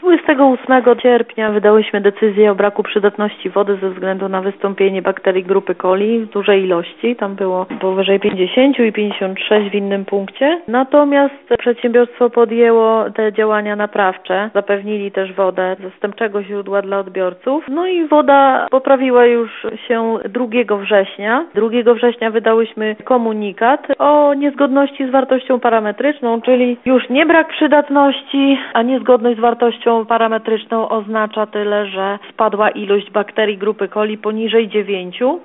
28 sierpnia wydałyśmy decyzję o braku przydatności wody ze względu na wystąpienie bakterii grupy coli w dużej ilości. Tam było powyżej 50 i 56 w innym punkcie. Natomiast przedsiębiorstwo podjęło te działania naprawcze. Zapewnili też wodę z zastępczego źródła dla odbiorców. No i woda poprawiła już się 2 września. 2 września wydałyśmy komunikat o niezgodności z wartością parametryczną, czyli już nie brak przydatności, a niezgodność z wartością parametryczną oznacza tyle, że spadła ilość bakterii grupy coli poniżej 9.